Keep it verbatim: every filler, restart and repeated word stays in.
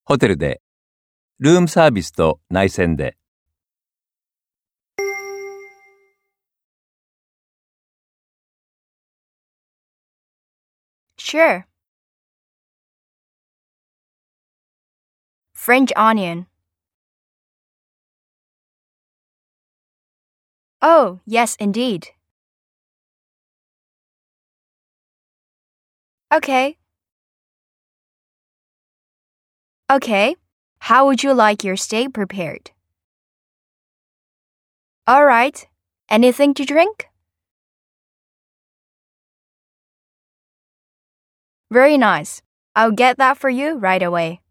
ホテルで、ルームサービスと内線で。 Sure. French onion. Oh, yes, indeed. Okay. Okay. How would you like your steak prepared? All right. Anything to drink? Very nice. I'll get that for you right away.